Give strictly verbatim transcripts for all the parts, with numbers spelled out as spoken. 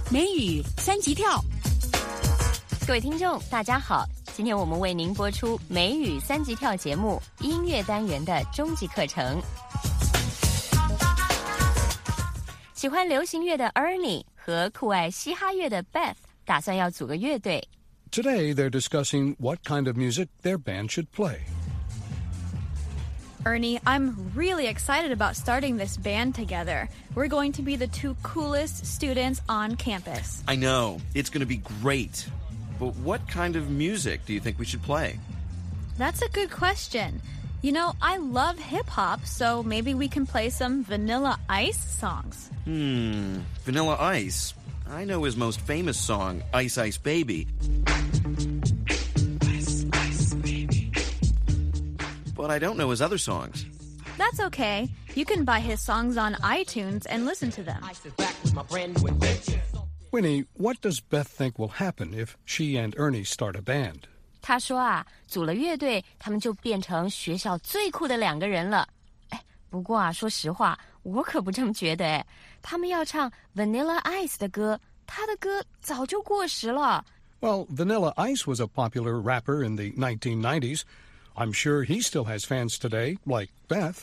美语三级跳。 各位听众大家好，今天我们为您播出美语三级跳节目音乐单元的终极课程。喜欢流行乐的 Ernie 和酷爱嘻哈乐的 Beth 打算要组个乐队。 Today they're discussing what kind of music their band should play. Ernie, I'm really excited about starting this band together. We're going to be the two coolest students on campus. I know. It's going to be great. But what kind of music do you think we should play? That's a good question. You know, I love hip-hop, so maybe we can play some Vanilla Ice songs. Hmm, Vanilla Ice. I know his most famous song, Ice Ice Baby. Ice Ice Baby. But I don't know his other songs. That's okay. You can buy his songs on iTunes and listen to them. Winnie, what does Beth think will happen if she and Ernie start a band? 他说啊，组了乐队，他们就变成学校最酷的两个人了。哎，不过啊，说实话，我可不这么觉得哎。他们要唱 Vanilla Ice 的歌，他的歌早就过时了。 Well, Vanilla Ice was a popular rapper in the nineteen nineties. I'm sure he still has fans today, like Beth.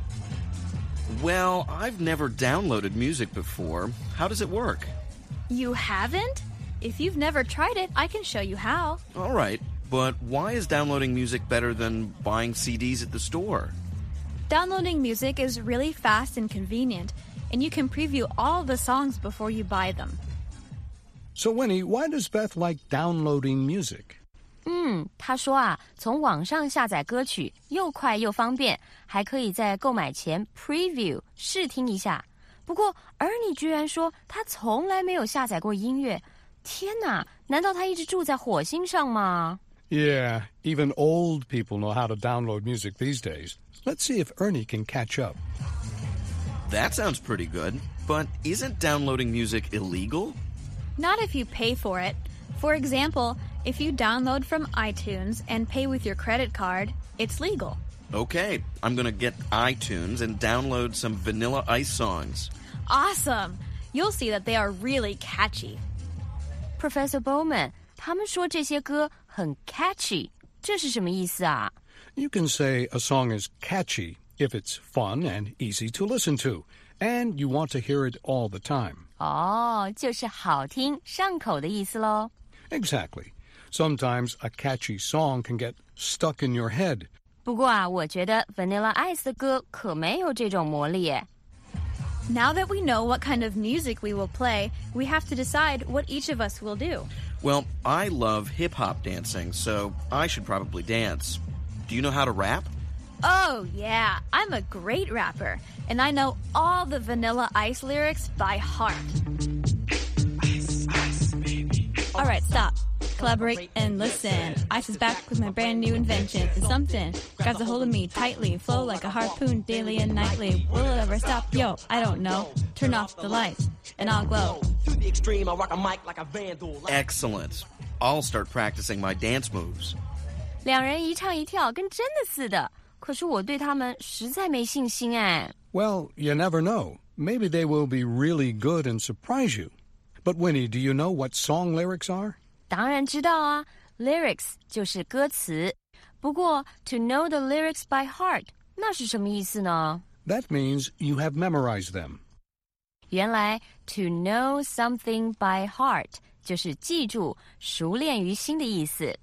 Well, I've never downloaded music before. How does it work? You haven't? If you've never tried it, I can show you how. All right, but why is downloading music better than buying C Ds at the store? Downloading music is really fast and convenient, and you can preview all the songs before you buy them. So, Winnie, why does Beth like downloading music? 嗯，他说啊，从网上下载歌曲又快又方便，还可以在购买前 preview 试听一下。不过 Ernie 居然说他从来没有下载过音乐。天哪，难道他一直住在火星上吗？ Yeah, even old people know how to download music these days. Let's see if Ernie can catch up. That sounds pretty good, but isn't downloading music illegal? Not if you pay for it. For example, if you download from iTunes and pay with your credit card, it's legal. Okay, I'm going to get iTunes and download some Vanilla Ice songs. Awesome! You'll see that they are really catchy. Professor Bowman, 他们说这些歌很 catchy， 这是什么意思啊？ You can say a song is catchy if it's fun and easy to listen to, and you want to hear it all the time. 哦，就是好听上口的意思咯。 Exactly. Sometimes a catchy song can get stuck in your head. 不过啊，我觉得 Vanilla Ice 的歌可没有这种魔力耶。 Now that we know what kind of music we will play, we have to decide what each of us will do. Well, I love hip-hop dancing, so I should probably dance. Do you know how to rap? Oh, yeah. I'm a great rapper, and I know all the Vanilla Ice lyrics by heart. Ice, ice, baby. All right, stop. Collaborate and listen. Ice is back with my brand new invention. It's something. Grabs a hold of me tightly. Flow like a harpoon daily and nightly. Will it ever stop? Yo, I don't know. Turn off the lights and I'll glow. To the extreme, I rock a mic like a vandal. Excellent. I'll start practicing my dance moves. 两人一唱一跳，跟真的似的。可是我对他们实在没信心哎。 Well, you never know. Maybe they will be really good and surprise you. But Winnie, do you know what song lyrics are? 当然知道啊 ，lyrics 就是歌词。不过 to know the lyrics by heart 那是什么意思呢？ That means you have memorized them. 原来 to know something by heart 就是记住、熟练于心的意思。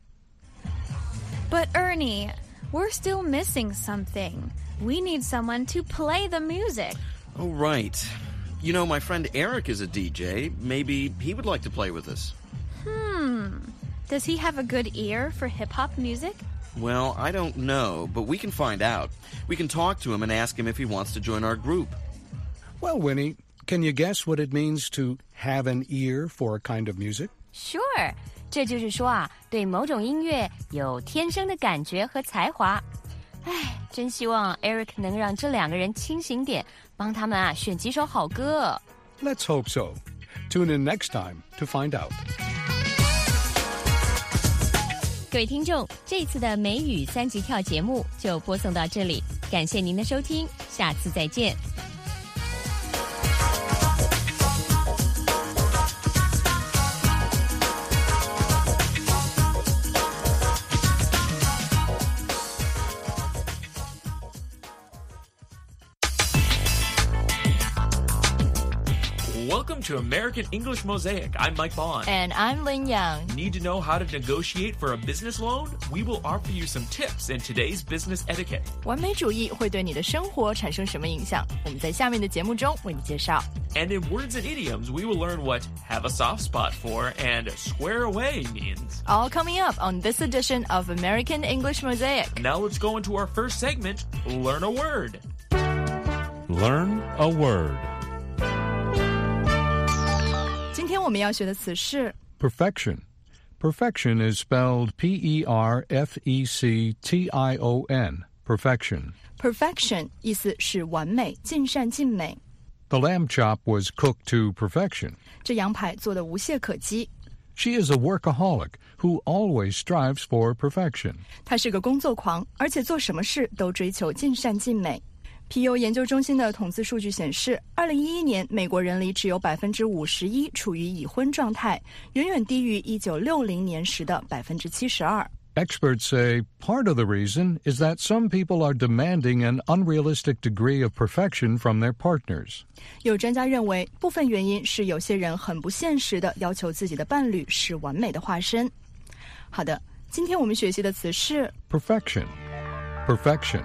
But Ernie, we're still missing something. We need someone to play the music. Oh, right. You know, my friend Eric is a D J. Maybe he would like to play with us. Hmm. Does he have a good ear for hip-hop music? Well, I don't know, but we can find out. We can talk to him and ask him if he wants to join our group. Well, Winnie, can you guess what it means to have an ear for a kind of music? Sure. 这就是说啊，对某种音乐有天生的感觉和才华。唉，真希望 Eric 能让这两个人清醒点，帮他们啊选几首好歌。 Let's hope so. Tune in next time to find out. 各位听众，这次的美语三级跳节目就播送到这里，感谢您的收听，下次再见。 Welcome to American English Mosaic. I'm Mike Bond. And I'm Lin Yang. Need to know how to negotiate for a business loan? We will offer you some tips in today's business etiquette. 完美主义会对你的生活产生什么影响？我们在下面的节目中为你介绍。 And in words and idioms, we will learn what have a soft spot for and square away means. All coming up on this edition of American English Mosaic. Now let's go into our first segment, Learn a Word. Learn a word. 今天我们要学的词是 Perfection. Perfection is spelled P E R F E C T I O N. Perfection. perfection， 意思是完美、尽善尽美。 The lamb chop was cooked to perfection. 这羊排做得无懈可击。 She is a workaholic who always strives for perfection. 她是个工作狂，而且做什么事都追求尽善尽美。皮尤研究中心的统计数据显示，二零一一年美国人里只有百分之五十一处于已婚状态，远远低于一九六零年时的百分之七十二。 Experts say part of the reason is that some people are demanding an unrealistic degree of perfection from their partners. 有专家認為，部分原因是有些人很不現實地要求自己的伴侶是完美的化身。好的，今天我們學習的詞是 Perfection. Perfection.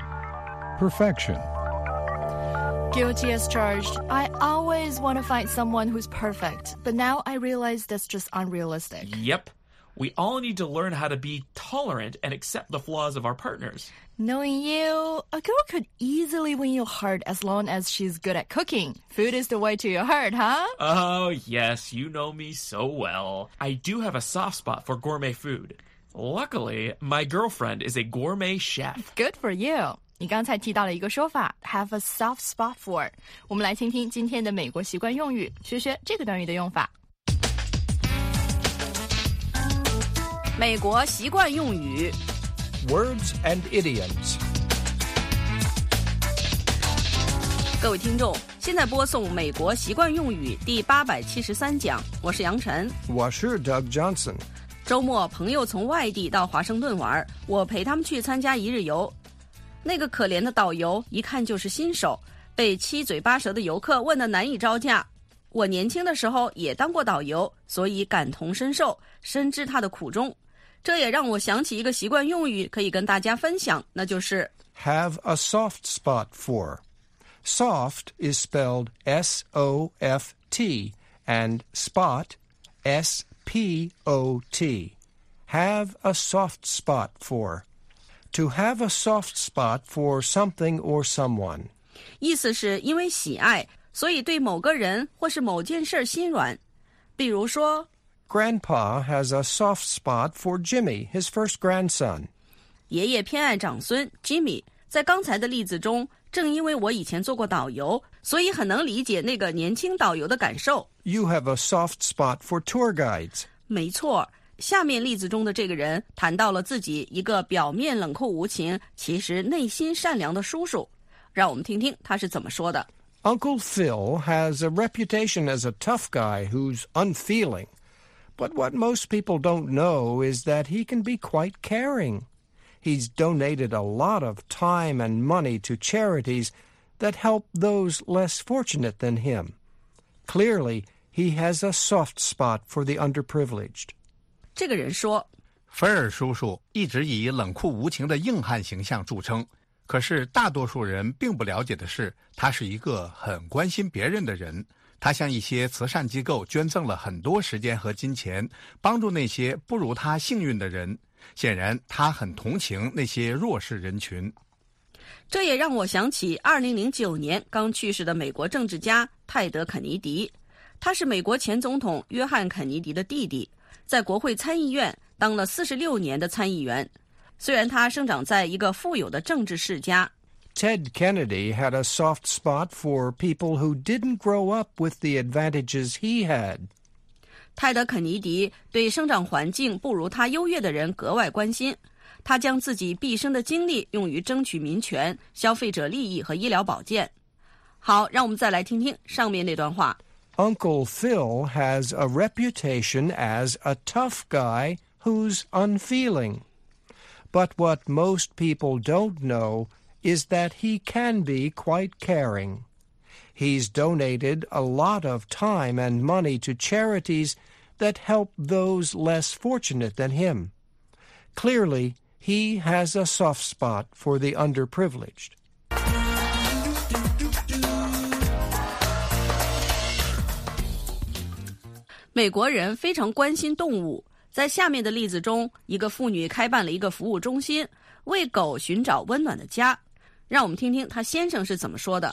Perfection.Guilty as charged. I always want to find someone who's perfect, but now I realize that's just unrealistic. Yep. We all need to learn how to be tolerant and accept the flaws of our partners. Knowing you, a girl could easily win your heart as long as she's good at cooking. Food is the way to your heart, huh? Oh, yes, you know me so well. I do have a soft spot for gourmet food. Luckily, my girlfriend is a gourmet chef. Good for you.你刚才提到了一个说法 have a soft spot for 我们来听听今天的美国习惯用语，学学这个短语的用法。 美国习惯用语 Words and idioms. 各位听众，现在播送美国习惯用语第八百七十三讲，我是杨晨， 我是 Doug Johnson。 周末朋友从外地到华盛顿玩，我陪他们去参加一日游。那个可怜的导游一看就是新手，被七嘴八舌的游客问得难以招架。我年轻的时候也当过导游，所以感同身受，深知他的苦衷。这也让我想起一个习惯用语可以跟大家分享，那就是 have a soft spot for. Soft is spelled S O F T and spot S P O T. Have a soft spot for.To have a soft spot for something or someone. 意思是因为喜爱，所以对某个人或是某件事心软。比如说 Grandpa has a soft spot for Jimmy, his first grandson. 爷爷偏爱长孙 Jimmy。在刚才的例子中，正因为我以前做过导游，所以很能理解那个年轻导游的感受。 You have a soft spot for tour guides. 没错。下面例子中的这个人谈到了自己一个表面冷酷无情，其实内心善良的叔叔。让我们听听他是怎么说的。 Uncle Phil has a reputation as a tough guy who's unfeeling. But what most people don't know is that he can be quite caring. He's donated a lot of time and money to charities that help those less fortunate than him. Clearly, he has a soft spot for the underprivileged. 这个人说， 菲尔叔叔一直以冷酷无情的硬汉形象著称，可是大多数人并不了解的是，他是一个很关心别人的人。他向一些慈善机构捐赠了很多时间和金钱，帮助那些不如他幸运的人。显然，他很同情那些弱势人群。 这也让我想起二零零九年刚去世的美国政治家泰德·肯尼迪，他是美国前总统约翰·肯尼迪的弟弟。在国会参议院当了四十六年的参议员，虽然他生长在一个富有的政治世家。 Ted Kennedy had a soft spot for people who didn't grow up with the advantages he had. 泰德·肯尼迪对生长环境不如他优越的人格外关心，他将自己毕生的精力用于争取民权、消费者利益和医疗保健。好，让我们再来听听上面那段话。 Uncle Phil has a reputation as a tough guy who's unfeeling. But what most people don't know is that he can be quite caring. He's donated a lot of time and money to charities that help those less fortunate than him. Clearly, he has a soft spot for the underprivileged. 美国人非常关心动物。在下面的例子中，一个妇女开办了一个服务中心，为狗寻找温暖的家。让我们听听她先生是怎么说的。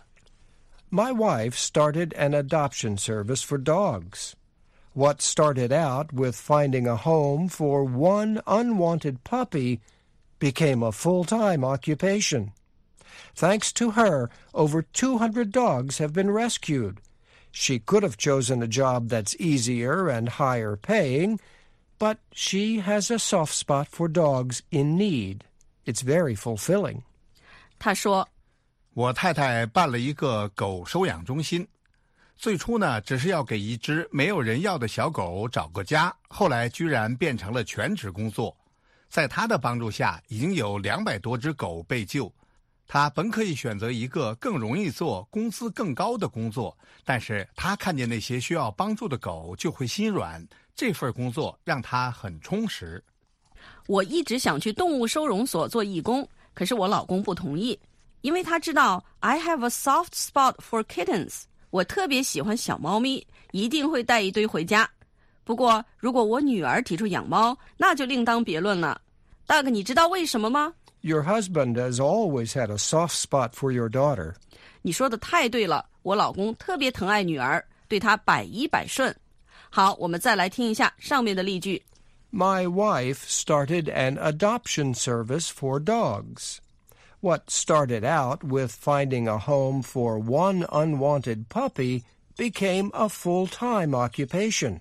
My wife started an adoption service for dogs. What started out with finding a home for one unwanted puppy became a full-time occupation. Thanks to her, over two hundred dogs have been rescued. She could have chosen a job that's easier and higher paying, but she has a soft spot for dogs in need. It's very fulfilling. 她说， 我太太办了一个狗收养中心，最初呢，只是要给一只没有人要的小狗找个家，后来居然变成了全职工作。在她的帮助下，已经有两百多只狗被救。她本可以选择一个更容易做、工资更高的工作，但是她看见那些需要帮助的狗就会心软，这份工作让她很充实。 我一直想去动物收容所做义工，可是我老公不同意，因为他知道 I have a soft spot for kittens， 我特别喜欢小猫咪，一定会带一堆回家。不过如果我女儿提出养猫，那就另当别论了。大哥，你知道为什么吗？ Your husband has always had a soft spot for your daughter. 你说的太对了，我老公特别疼爱女儿，对她百依百顺。好，我们再来听一下上面的例句。 My wife started an adoption service for dogs. What started out with finding a home for one unwanted puppy became a full-time occupation.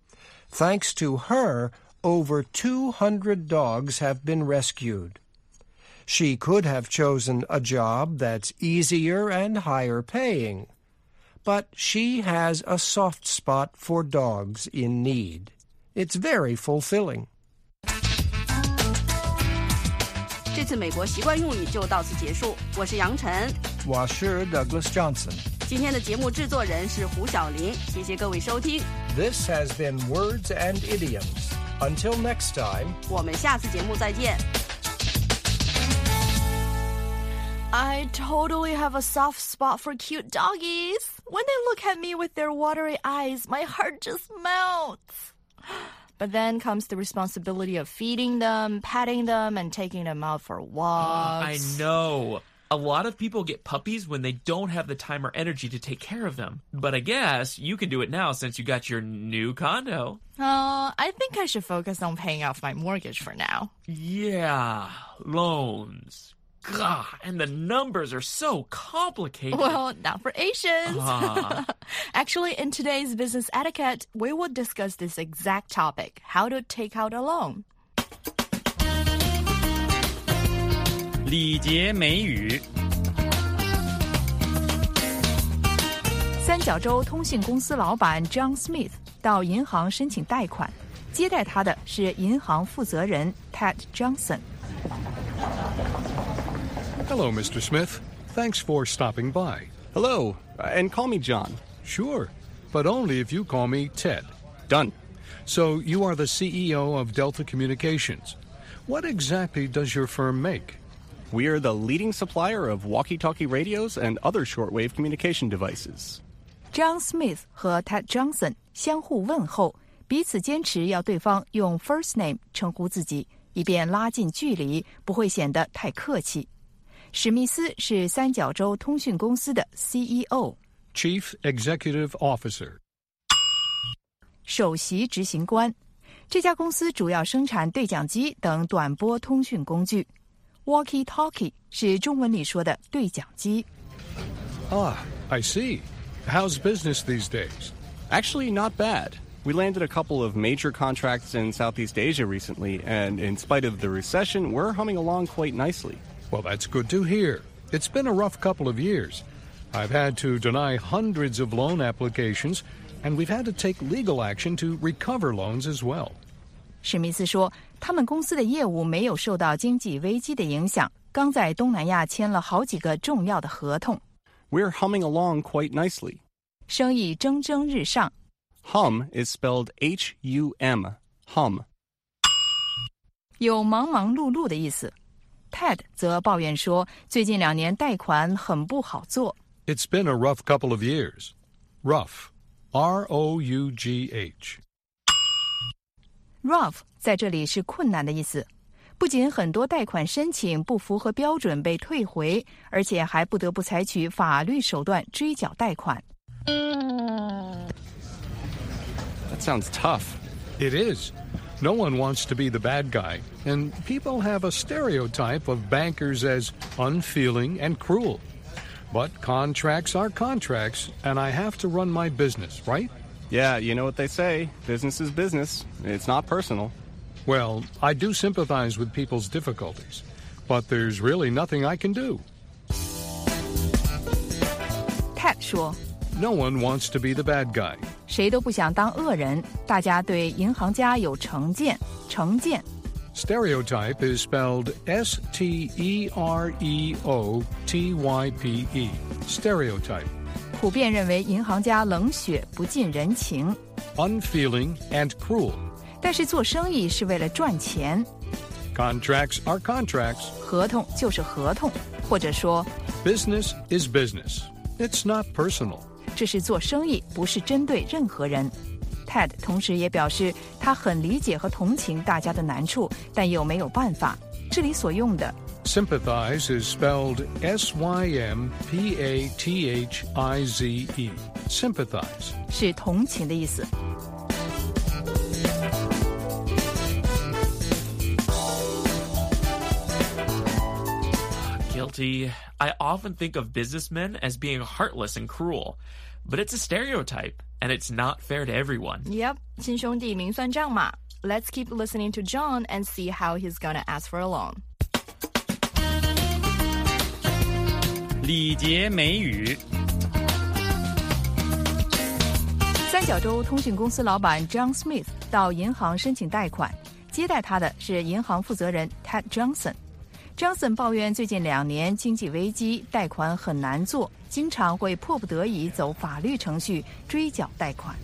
Thanks to her, over two hundred dogs have been rescued. She could have chosen a job that's easier and higher paying, but she has a soft spot for dogs in need. It's very fulfilling. 这次美国习惯用语就到此结束。我是杨晨， 我是 Douglas Johnson. 今天的节目制作人是胡小林，谢谢各位收听。 This has been Words and Idioms. Until next time, 我们下次节目再见。 I totally have a soft spot for cute doggies. When they look at me with their watery eyes, my heart just melts. But then comes the responsibility of feeding them, petting them, and taking them out for walks. I know. A lot of people get puppies when they don't have the time or energy to take care of them. But I guess you can do it now since you got your new condo. Uh, I think I should focus on paying off my mortgage for now. Yeah, loans. God, and the numbers are so complicated. Well, not for Asians. Uh. Actually, in today's business etiquette, we will discuss this exact topic, how to take out a loan. 礼节美语。 三角洲通信公司老板 John Smith 到银行申请贷款，接待他的是银行负责人 Ted Johnson。Hello, Mister Smith. Thanks for stopping by. Hello, and call me John. Sure, but only if you call me Ted. Done. So you are the C E O of Delta Communications. What exactly does your firm make? We are the leading supplier of walkie-talkie radios and other shortwave communication devices. John Smith 和 Ted Johnson 相互问候，彼此坚持要对方用 first name 称呼自己，以便拉近距离，不会显得太客气。史密斯是三角洲通讯公司的 C E O Chief Executive Officer 首席执行官。这家公司主要生产对讲机等短波通讯工具。Walkie-talkie 是中文里说的对讲机。 Ah, I see. How's business these days? Actually, not bad. We landed a couple of major contracts in Southeast Asia recently, and in spite of the recession, we're humming along quite nicely. Well, that's good to hear. It's been a rough couple of years. I've had to deny hundreds of loan applications, and we've had to take legal action to recover loans as well. 史密斯说，他们公司的业务没有受到经济危机的影响，刚在东南亚签了好几个重要的合同。 We're humming along quite nicely. 生意蒸蒸日上。 Hum is spelled H U M. Hum. 有忙忙碌碌的意思。Ted 则抱怨说，最近两年贷款很不好做。 It's been a rough couple of years. Rough. R O U G H. Rough 在这里是困难的意思。不仅很多贷款申请不符合标准被退回，而且还不得不采取法律手段追缴贷款。 That sounds tough. It is. No one wants to be the bad guy, and people have a stereotype of bankers as unfeeling and cruel. But contracts are contracts, and I have to run my business, right? Yeah, you know what they say. Business is business. It's not personal. Well, I do sympathize with people's difficulties, but there's really nothing I can do. Ted 说 No one wants to be the bad guy. 谁都不想当恶人，大家对银行家有成见，成见。 Stereotype is spelled S T E R E O T Y P E. Stereotype. 普遍认为银行家冷血不近人情。 Unfeeling and cruel. 但是做生意是为了赚钱。 Contracts are contracts. 合同就是合同，或者说 Business is business. It's not personal. 这是做生意，不是针对任何人。Ted 同时也表示，他很理解和同情大家的难处，但又没有办法。这里所用的 Sympathize is spelled S Y M P A T H I Z E. Sympathize 是同情的意思。 Guilty. I often think of businessmen as being heartless and cruel, but it's a stereotype, and it's not fair to everyone. Yep, 亲兄弟明算账嘛。Let's keep listening to John and see how he's gonna ask for a loan. 礼节美语。 三角洲通讯公司老板 John Smith 到银行申请贷款，接待他的是银行负责人 Ted Johnson。Johnson 抱怨最近两年经济危机，贷款很难做，经常会迫不得已走法律程序追缴贷款。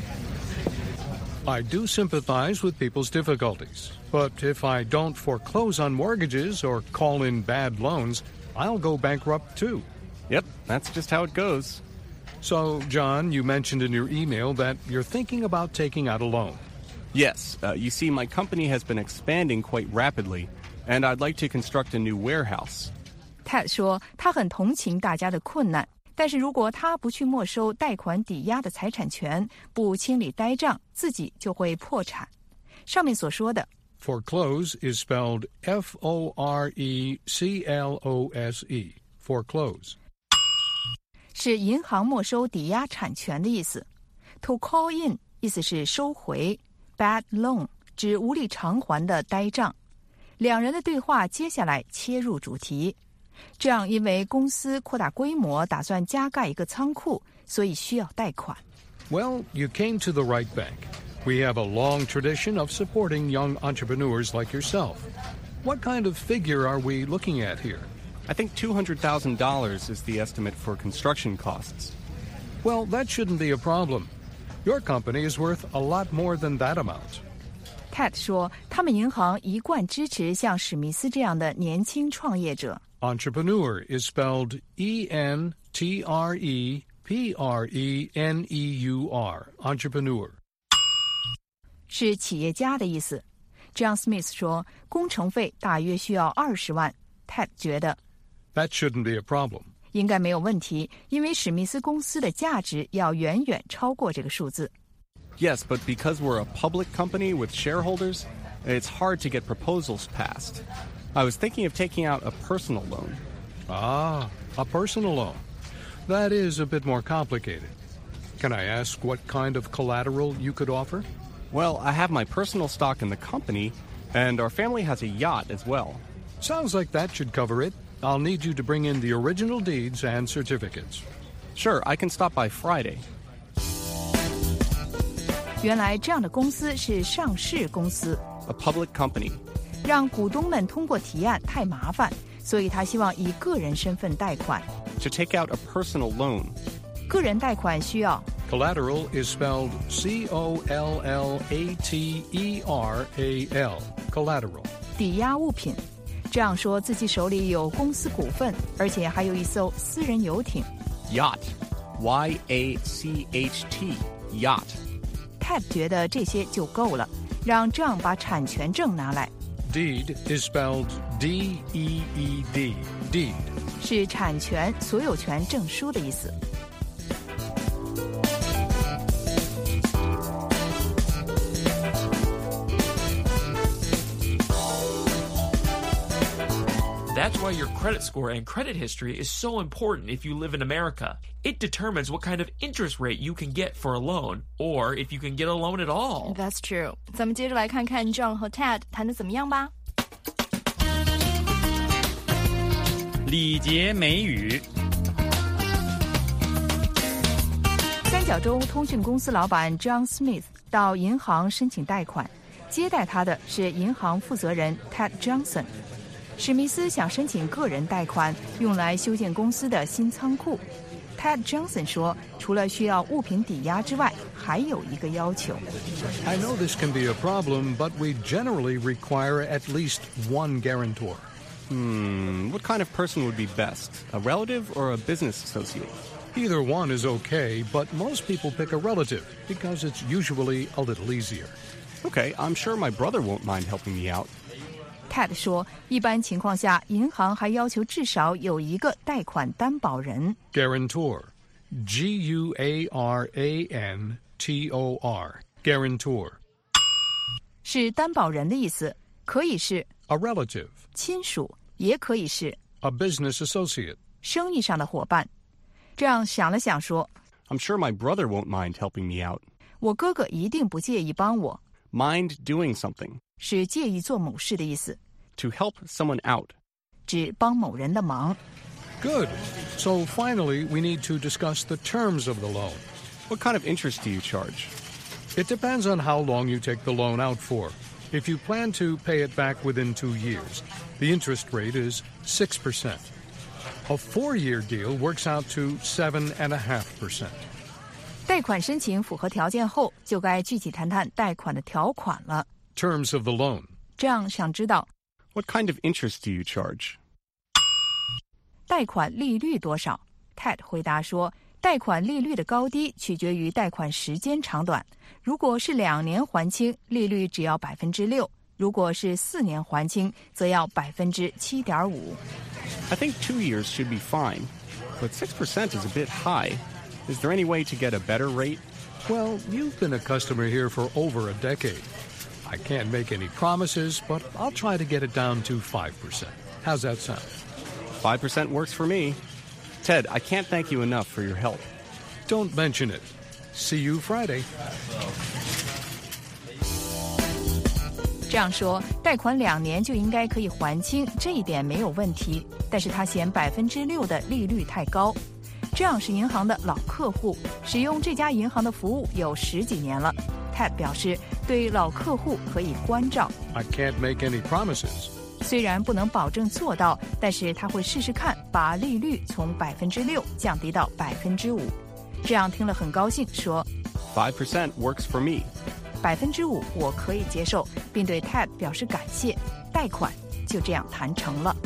I do sympathize with people's difficulties, but if I don't foreclose on mortgages or call in bad loans, I'll go bankrupt too. Yep, that's just how it goes. So, John, you mentioned in your email that you're thinking about taking out a loan. Yes, uh, you see, my company has been expanding quite rapidly, and I'd like to construct a new warehouse. Ted 说他很同情大家的困难，但是如果他不去没收贷款抵押的财产权，不清理呆账，自己就会破产。上面所说的 Foreclose is spelled F O R E C L O S E. Foreclose. 是银行没收抵押产权的意思。To call in 意思是收回， bad loan 指无力偿还的呆账。两人的对话接下来切入主题。这样，因为公司扩大规模，打算加盖一个仓库，所以需要贷款。 Well, you came to the right bank. We have a long tradition of supporting young entrepreneurs like yourself. What kind of figure are we looking at here? I think two hundred thousand dollars is the estimate for construction costs. Well, that shouldn't be a problem. Your company is worth a lot more than that amount. Ted 说，他们银行一贯支持像史密斯这样的年轻创业者。 Entrepreneur is spelled E N T R E P R E N E U R. Entrepreneur. 是企业家的意思。John Smith 说，工程费大约需要二十万。Ted 觉得 That shouldn't be a problem. 应该没有问题，因为史密斯公司的价值要远远超过这个数字。 Yes, but because we're a public company with shareholders, it's hard to get proposals passed. I was thinking of taking out a personal loan. Ah, a personal loan. That is a bit more complicated. Can I ask what kind of collateral you could offer? Well, I have my personal stock in the company, and our family has a yacht as well. Sounds like that should cover it. I'll need you to bring in the original deeds and certificates. Sure, I can stop by Friday. 原来这样的公司是上市公司 A public company. 让股东们通过提案太麻烦，所以他希望以个人身份贷款。 To take out a personal loan. 个人贷款需要 Collateral is spelled C O L L A T E R A L. Collateral. 抵押物品。这样说自己手里有公司股份，而且还有一艘私人游艇。 Yacht. Y A C H T. Yacht. Ted 觉得这些就够了，让John把产权证拿来。 Deed is spelled D E E D. Deed. 是产权、所有权证书的意思。 That's why your credit score and credit history is so important if you live in America. It determines what kind of interest rate you can get for a loan, or if you can get a loan at all. That's true. 咱们接着来看看 John 和 Ted 谈得怎么样吧。 礼节美语。 三角洲通讯公司老板 John Smith 到银行申请贷款，接待他的是银行负责人 Ted Johnson。史密斯想申请个人贷款，用来修建公司的新仓库。Ted Johnson 说，除了需要物品抵押之外，还有一个要求。 I know this can be a problem, but we generally require at least one guarantor. Hmm, what kind of person would be best? A relative or a business associate? Either one is okay, but most people pick a relative because it's usually a little easier. Okay, I'm sure my brother won't mind helping me out. Ted 说，一般情况下，银行还要求至少有一个贷款担保人。 Guarantor. G U A R A N T O R. Guarantor. 是担保人的意思，可以是 A relative. 亲属，也可以是 A business associate. 生意上的伙伴。这样想了想说， I'm sure my brother won't mind helping me out. 我哥哥一定不介意帮我。 Mind doing something. 是介意做某事的意思。 To help someone out. 指帮某人的忙。 Good. So finally, we need to discuss the terms of the loan. What kind of interest do you charge? It depends on how long you take the loan out for. If you plan to pay it back within two years, the interest rate is six percent. A four-year deal works out to seven point five percent. 贷款申请符合条件后，就该具体谈谈贷款的条款了。 Terms of the loan. 这样想知道 What kind of interest do you charge? 贷款利率多少 ？Ted 回答说，贷款利率的高低取决于贷款时间长短。如果是两年还清，利率只要百分之六；如果是四年还清，则要百分之七点五。 I think two years should be fine, but six percent is a bit high. Is there any way to get a better rate? Well, you've been a customer here for over a decade. I can't make any promises, but I'll try to get it down to five percent. How's that sound? five percent works for me. Ted, I can't thank you enough for your help. Don't mention it. See you Friday. 这样说，贷款两年就应该可以还清，这一点没有问题。但是他嫌百分之六的利率太高。这样是银行的老客户，使用这家银行的服务有十几年了。Ted 表示，对老客户可以关照。 I can't make any promises. 虽然不能保证做到，但是他会试试看，把利率从百分之六降低到百分之五。这样听了很高兴，说 Five percent works for me. 百分之五我可以接受，并对 Ted 表示感谢。贷款就这样谈成了。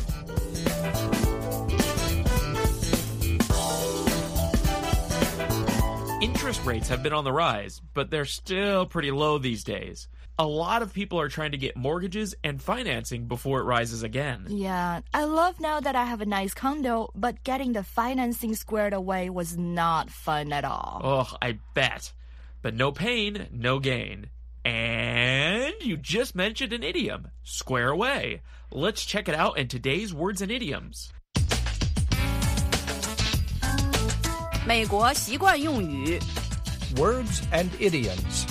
Interest rates have been on the rise, but they're still pretty low these days. A lot of people are trying to get mortgages and financing before it rises again. Yeah, I love now that I have a nice condo, but getting the financing squared away was not fun at all. Oh, I bet. But no pain, no gain. And you just mentioned an idiom, square away. Let's check it out in today's words and idioms. 美国习惯用语 Words and idioms.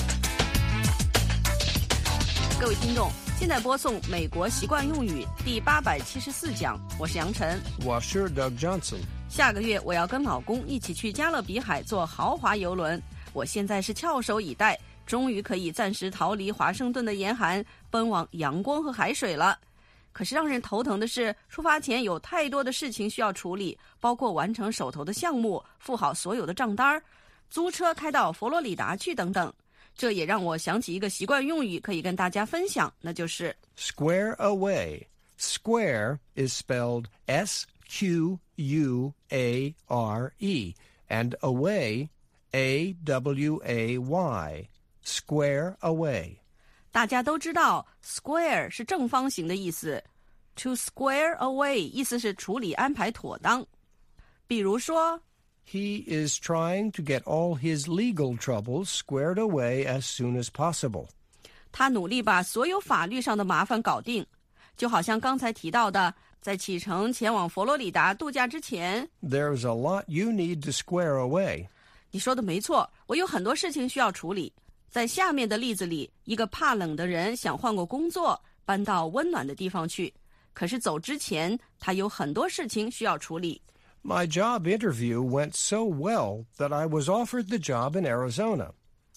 各位听众，现在播送美国习惯用语第八百七十四讲，我是杨晨， 我是 Doug Johnson。 下个月我要跟老公一起去加勒比海坐豪华游轮，我现在是翘首以待，终于可以暂时逃离华盛顿的严寒，奔往阳光和海水了。 可是让人头疼的是，出发前有太多的事情需要处理，包括完成手头的项目、付好所有的账单、租车开到佛罗里达去等等。这也让我想起一个习惯用语，可以跟大家分享，那就是 square away. Square is spelled S Q U A R E, and away, A W A Y. Square away. 大家都知道 square 是正方形的意思， to square away 意思是处理安排妥当。比如说 He is trying to get all his legal troubles squared away as soon as possible. 他努力把所有法律上的麻烦搞定，就好像刚才提到的，在启程前往佛罗里达度假之前 There's a lot you need to square away. 你说的没错，我有很多事情需要处理。在下面的例子里，一个怕冷的人想换个工作，搬到温暖的地方去，可是走之前他有很多事情需要处理。 My job interview went so well that I was offered the job in Arizona.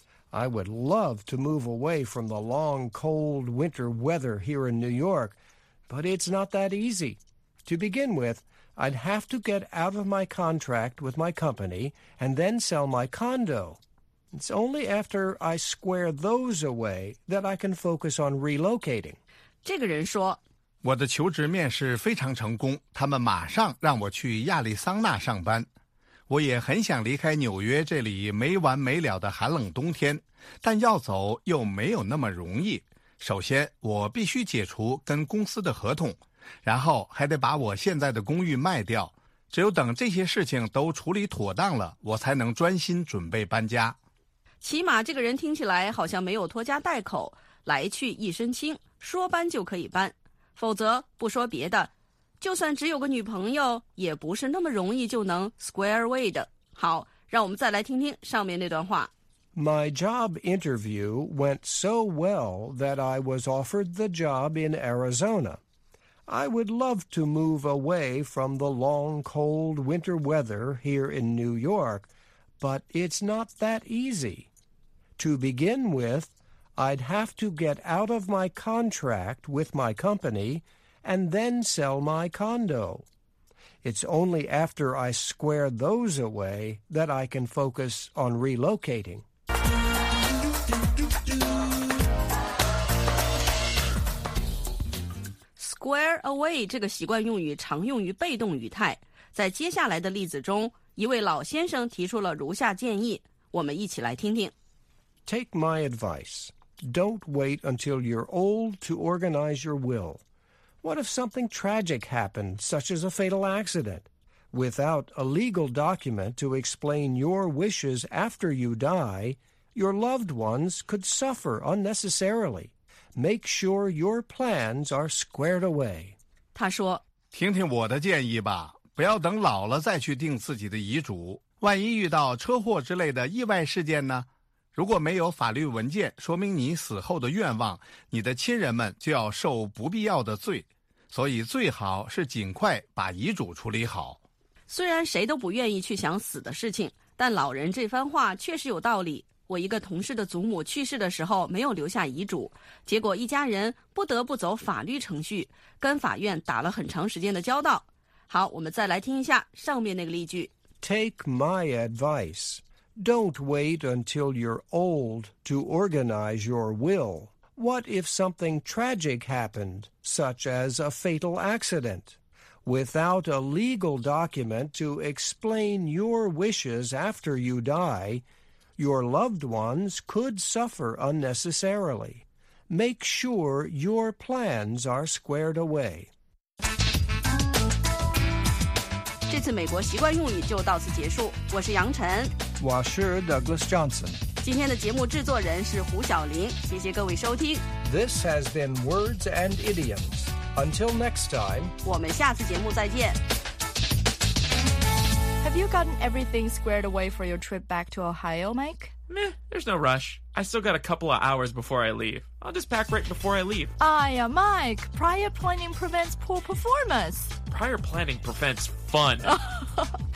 I would love to move away from the long, cold winter weather here in New York, but it's not that easy. To begin with, I'd have to get out of my contract with my company and then sell my condo. It's only after I square those away that I can focus on relocating. 这个人说， 我的求职面试非常成功，他们马上让我去亚利桑那上班。我也很想离开纽约这里没完没了的寒冷冬天，但要走又没有那么容易。首先，我必须解除跟公司的合同，然后还得把我现在的公寓卖掉。只有等这些事情都处理妥当了，我才能专心准备搬家。 起码这个人听起来好像没有拖家带口，来去一身轻，说搬就可以搬。否则不说别的，就算只有个女朋友，也不是那么容易就能 square away 的。好，让我们再来听听上面那段话。 My job interview went so well that I was offered the job in Arizona. I would love to move away from the long, cold winter weather here in New York, but it's not that easy. To begin with, I'd have to get out of my contract with my company and then sell my condo. It's only after I square those away that I can focus on relocating. Square away 这个习惯用语常用于被动语态。在接下来的例子中，一位老先生提出了如下建议，我们一起来听听。 Take my advice. Don't wait until you're old to organize your will. What if something tragic happened, such as a fatal accident? Without a legal document to explain your wishes after you die, your loved ones could suffer unnecessarily. Make sure your plans are squared away. 他说， 听听我的建议吧，不要等老了再去定自己的遗嘱。万一遇到车祸之类的意外事件呢？如果没有法律文件说明你死后的愿望，你的亲人们就要受不必要的罪，所以最好是尽快把遗嘱处理好。 虽然谁都不愿意去想死的事情，但老人这番话确实有道理。我一个同事的祖母去世的时候没有留下遗嘱，结果一家人不得不走法律程序，跟法院打了很长时间的交道。好，我们再来听一下上面那个例句。 Take my advice.Don't wait until you're old to organize your will. What if something tragic happened, such as a fatal accident? Without a legal document to explain your wishes after you die, your loved ones could suffer unnecessarily. Make sure your plans are squared away. 这次美国习惯用语就到此结束。我是杨晨， 我是 Douglas Johnson。 今天的节目制作人是胡小玲，谢谢各位收听。 This has been Words and Idioms. Until next time, 我们下次节目再见。 Have you gotten everything squared away for your trip back to Ohio, Mike? Meh, there's no rush. I still got a couple of hours before I leave. I'll just pack right before I leave. Aya, Mike, prior planning prevents poor performance. Prior planning prevents fun.